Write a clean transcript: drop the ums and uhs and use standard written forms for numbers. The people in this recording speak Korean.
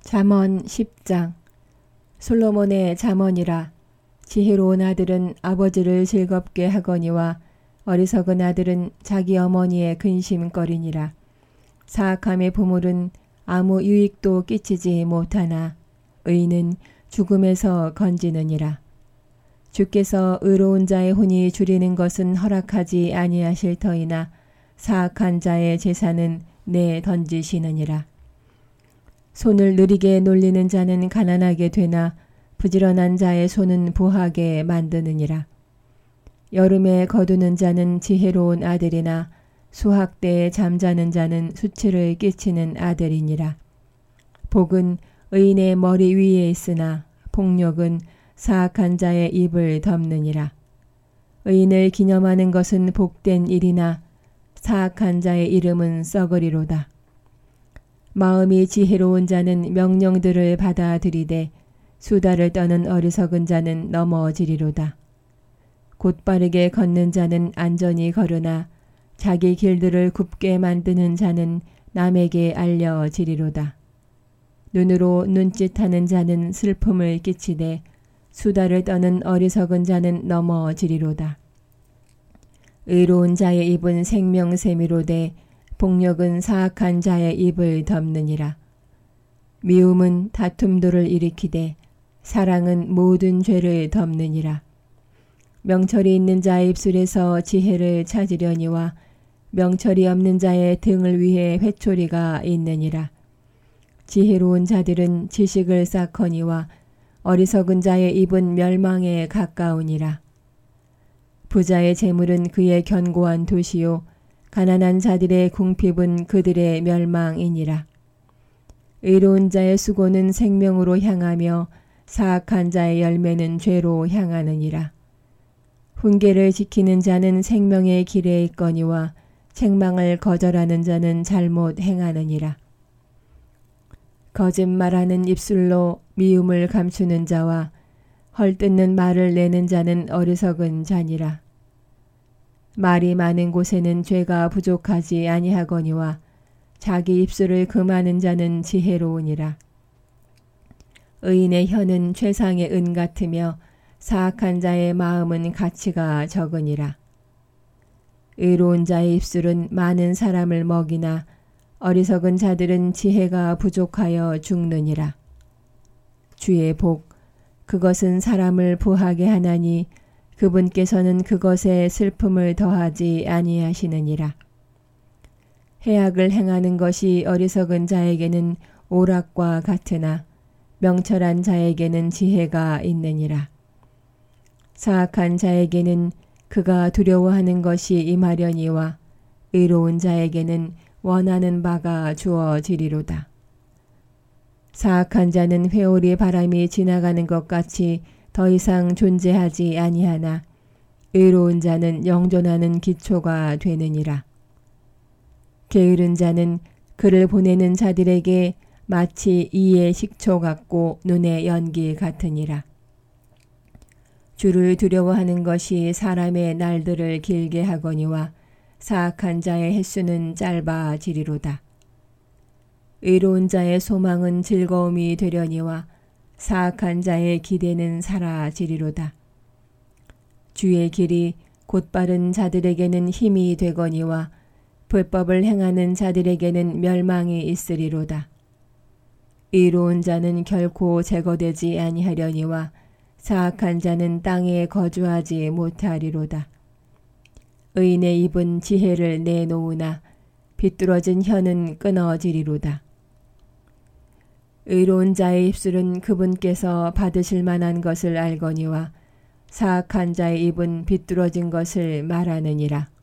잠언 10장. 솔로몬의 잠언이라. 지혜로운 아들은 아버지를 즐겁게 하거니와 어리석은 아들은 자기 어머니의 근심거리니라. 사악함의 보물은 아무 유익도 끼치지 못하나 의는 죽음에서 건지느니라. 주께서 의로운 자의 혼이 줄이는 것은 허락하지 아니하실 터이나 사악한 자의 재산은 내 던지시느니라. 손을 느리게 놀리는 자는 가난하게 되나 부지런한 자의 손은 부하게 만드느니라. 여름에 거두는 자는 지혜로운 아들이나 수학 때에 잠자는 자는 수치를 끼치는 아들이니라. 복은 의인의 머리 위에 있으나 폭력은 사악한 자의 입을 덮느니라. 의인을 기념하는 것은 복된 일이나 사악한 자의 이름은 썩으리로다. 마음이 지혜로운 자는 명령들을 받아들이되 수다를 떠는 어리석은 자는 넘어지리로다. 곧바르게 걷는 자는 안전히 걸으나 자기 길들을 굽게 만드는 자는 남에게 알려지리로다. 눈으로 눈짓하는 자는 슬픔을 끼치되 수다를 떠는 어리석은 자는 넘어지리로다. 의로운 자의 입은 생명샘이로되 폭력은 사악한 자의 입을 덮느니라. 미움은 다툼들을 일으키되 사랑은 모든 죄를 덮느니라. 명철이 있는 자의 입술에서 지혜를 찾으려니와 명철이 없는 자의 등을 위해 회초리가 있느니라. 지혜로운 자들은 지식을 쌓거니와 어리석은 자의 입은 멸망에 가까우니라. 부자의 재물은 그의 견고한 도시요 가난한 자들의 궁핍은 그들의 멸망이니라. 의로운 자의 수고는 생명으로 향하며 사악한 자의 열매는 죄로 향하느니라. 훈계를 지키는 자는 생명의 길에 있거니와 책망을 거절하는 자는 잘못 행하느니라. 거짓말하는 입술로 미움을 감추는 자와 헐뜯는 말을 내는 자는 어리석은 자니라. 말이 많은 곳에는 죄가 부족하지 아니하거니와 자기 입술을 금하는 자는 지혜로우니라. 의인의 혀는 최상의 은 같으며 사악한 자의 마음은 가치가 적으니라. 의로운 자의 입술은 많은 사람을 먹이나 어리석은 자들은 지혜가 부족하여 죽느니라. 주의 복, 그것은 사람을 부하게 하나니 그분께서는 그것에 슬픔을 더하지 아니하시느니라. 해악을 행하는 것이 어리석은 자에게는 오락과 같으나 명철한 자에게는 지혜가 있느니라. 사악한 자에게는 그가 두려워하는 것이 임하려니와 의로운 자에게는 원하는 바가 주어지리로다. 사악한 자는 회오리 바람이 지나가는 것 같이 더 이상 존재하지 아니하나 의로운 자는 영존하는 기초가 되느니라. 게으른 자는 그를 보내는 자들에게 마치 이의 식초 같고 눈의 연기 같으니라. 주를 두려워하는 것이 사람의 날들을 길게 하거니와 사악한 자의 횟수는 짧아지리로다. 의로운 자의 소망은 즐거움이 되려니와 사악한 자의 기대는 사라지리로다. 주의 길이 곧바른 자들에게는 힘이 되거니와 불법을 행하는 자들에게는 멸망이 있으리로다. 의로운 자는 결코 제거되지 아니하려니와 사악한 자는 땅에 거주하지 못하리로다. 의인의 입은 지혜를 내놓으나 비뚤어진 혀는 끊어지리로다. 의로운 자의 입술은 그분께서 받으실 만한 것을 알거니와 사악한 자의 입은 비뚤어진 것을 말하느니라.